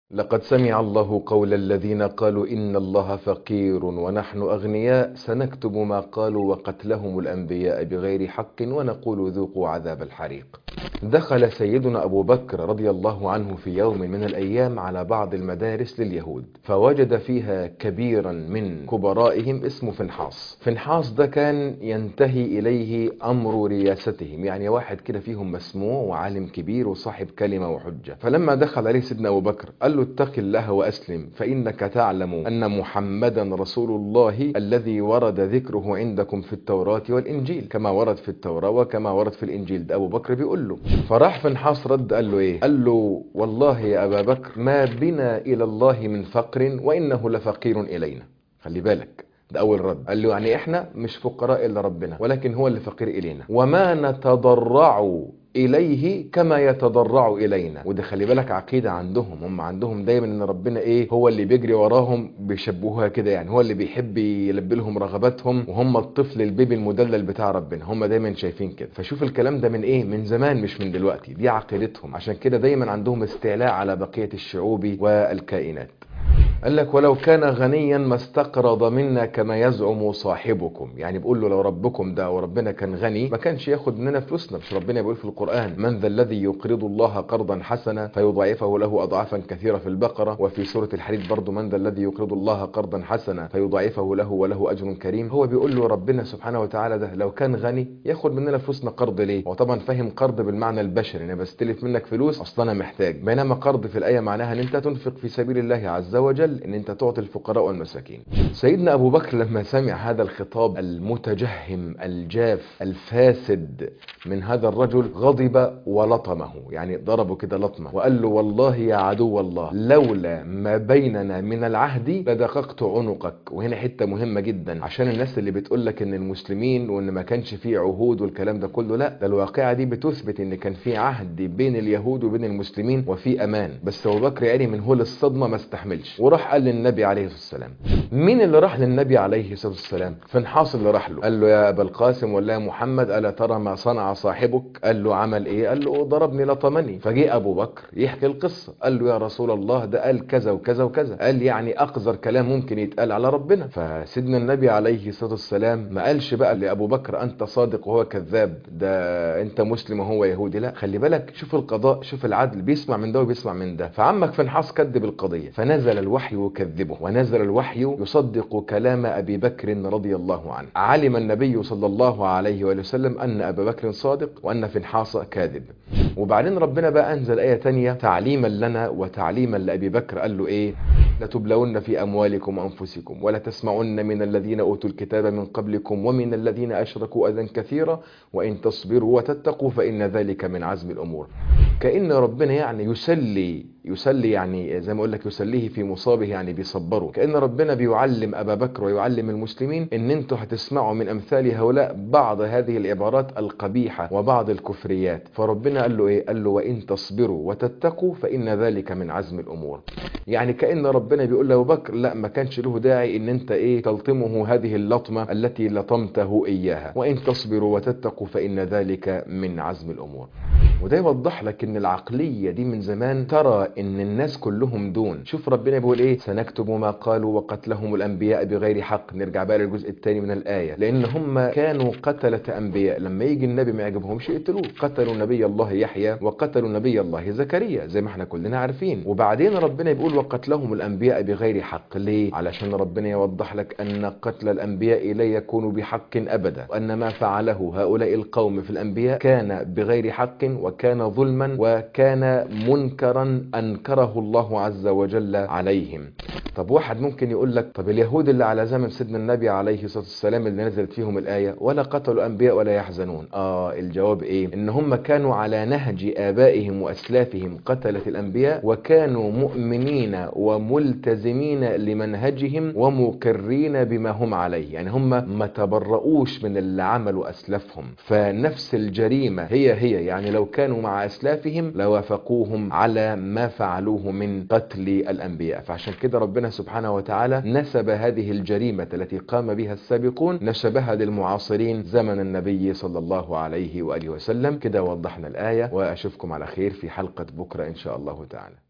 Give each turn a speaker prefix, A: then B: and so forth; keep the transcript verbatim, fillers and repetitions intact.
A: لقد سمع الله قول الذين قالوا إن الله فقير ونحن أغنياء سنكتب ما قالوا وقتلهم الأنبياء بغير حق ونقول ذوقوا عذاب الحريق. دخل سيدنا أبو بكر رضي الله عنه في يوم من الأيام على بعض المدارس لليهود، فوجد فيها كبيرا من كبرائهم اسمه فنحاص. فنحاص ده كان ينتهي إليه أمر رياستهم، يعني واحد كده فيهم مسموع وعالم كبير وصاحب كلمة وحجة. فلما دخل عليه سيدنا أبو بكر قال له اتق الله وأسلم فإنك تعلم أن محمدا رسول الله الذي ورد ذكره عندكم في التوراة والإنجيل، كما ورد في التوراة وكما ورد في الإنجيل. ده أبو بكر بيقول له. فراح فنحاص رد قال له ايه؟ قال له والله يا أبا بكر ما بنا إلى الله من فقر وإنه لفقير إلينا. خلي بالك، ده أول رد. قال له يعني إحنا مش فقراء إلا ربنا، ولكن هو اللي فقير إلينا، وما نتضرع إليه كما يتضرع إلينا. وده خلي بالك عقيدة عندهم، هم عندهم دايما إن ربنا إيه؟ هو اللي بيجري وراهم، بيشبهوها كده يعني، هو اللي بيحب يلبي لهم رغباتهم، وهم الطفل البيبي المدلل بتاع ربنا. هم دايما شايفين كده. فشوف الكلام ده من إيه؟ من زمان مش من دلوقتي. دي عقيدتهم، عشان كده دايما عندهم استعلاء على بقية الشعوب والكائنات. قال لك ولو كان غنيا ما استقرض منا كما يزعم صاحبكم. يعني بيقول له لو ربكم ده وربنا كان غني ما كانش ياخد مننا فلوسنا. مش ربنا بيقول في القرآن من ذا الذي يقرض الله قرضا حسنا فيضاعفه له أضعافا كثيرة في البقرة، وفي سورة الحديد برضو من ذا الذي يقرض الله قرضا حسنا فيضاعفه له وله أجر كريم. هو بيقول له ربنا سبحانه وتعالى ده لو كان غني ياخد مننا فلوسنا قرض ليه؟ هو طبعا فاهم قرض بالمعنى البشري، انا بستلف منك فلوس اصلا انا محتاج، بينما قرض في الآية معناها ان انت تنفق في سبيل الله عز وجل، ان انت تعطي الفقراء والمساكين. سيدنا أبو بكر لما سمع هذا الخطاب المتجهم الجاف الفاسد من هذا الرجل غضب ولطمه، يعني ضربه كده لطمه وقال له والله يا عدو الله لولا ما بيننا من العهد لدققت عنقك. وهنا حتة مهمة جدا عشان الناس اللي بتقول لك ان المسلمين وان ما كانش فيه عهود والكلام ده كله، لا، ده الواقعة دي بتثبت ان كان في عهد بين اليهود وبين المسلمين وفي امان. بس أبو بكر يعني من هول الصدمة ما استحملش وراح قال للنبي عليه الصلاة والسلام. مين اللي راح للنبي عليه الصلاة والسلام؟ فنحاص اللي راح له. قال له يا أبا القاسم ولا يا محمد ألا ترى ما صنع صاحبك؟ قال له عمل إيه؟ قال له ضربني لطمني. فجاء أبو بكر يحكي القصة، قال له يا رسول الله ده قال كذا وكذا وكذا، قال يعني أقذر كلام ممكن يتقال على ربنا. فسيدنا النبي عليه الصلاة والسلام ما قالش بقى لأبو بكر أنت صادق وهو كذاب، ده أنت مسلم وهو يهودي، لا. خلي بالك، شوف القضاء، شوف العدل، بيسمع من ده وبيسمع من ده. فعمك فنحاص كذب القضية، فنزل الوحي يكذبه، ونزل الوحي يصدق كلام أبي بكر رضي الله عنه. علم النبي صلى الله عليه وآله وسلم أن أبا بكر صادق وأن فنحاص كاذب. وبعدين ربنا بقى أنزل آية تانية تعليما لنا وتعليما لأبي بكر. قال له إيه؟ لتبلون في أموالكم وأنفسكم ولا تسمعن من الذين أوتوا الكتاب من قبلكم ومن الذين أشركوا أذى كثيرا وإن تصبروا وتتقوا فإن ذلك من عزم الأمور. كأن ربنا يعني يسلي يسلي يعني زي ما اقول لك يسليه في مصابه، يعني بيصبره. كأن ربنا بيعلم أبا بكر ويعلم المسلمين ان انتوا هتسمعوا من امثال هؤلاء بعض هذه العبارات القبيحة وبعض الكفريات. فربنا قال له ايه؟ قال له وإن تصبروا وتتقوا فإن ذلك من عزم الأمور. يعني كأن ربنا بيقول لأبو بكر لا، ما كانش له داعي ان انت ايه تلطمه هذه اللطمة التي لطمته اياها، وإن تصبروا وتتقوا فإن ذلك من عزم الأمور. وده يوضح لك ان العقلية دي من زمان ترى ان الناس كلهم دون. شوف ربنا بيقول ايه؟ سنكتب ما قالوا وقتلهم الانبياء بغير حق. نرجع بقى للجزء الثاني من الآية، لان هم كانوا قتلة انبياء، لما يجي النبي ما يعجبهمش يقتلوه. قتلوا نبي الله يحيى وقتلوا نبي الله زكريا زي ما احنا كلنا عارفين. وبعدين ربنا بيقول وقتلهم الانبياء بغير حق. ليه؟ علشان ربنا يوضح لك ان قتل الانبياء لا يكون بحق ابدا، وان ما فعله هؤلاء القوم في الانبياء كان بغير حق وكان ظلما وكان منكرا أنكره الله عز وجل عليهم. طب واحد ممكن يقول لك طب اليهود اللي على زمن سيدنا النبي عليه الصلاة والسلام اللي نزلت فيهم الآية ولا قتلوا أنبياء ولا يحزنون؟ آه الجواب إيه؟ إن هم كانوا على نهج آبائهم وأسلافهم قتلة الأنبياء، وكانوا مؤمنين وملتزمين لمنهجهم ومقرين بما هم عليه. يعني هم ما تبرؤوش من اللي عملوا أسلافهم، فنفس الجريمة هي هي. يعني لو كانوا مع أسلافهم لوافقوهم على ما فعلوه من قتل الأنبياء. فعشان كده ربنا سبحانه وتعالى نسب هذه الجريمة التي قام بها السابقون، نسبها للمعاصرين زمن النبي صلى الله عليه وآله وسلم. كده وضحنا الآية، وأشوفكم على خير في حلقة بكرة إن شاء الله تعالى.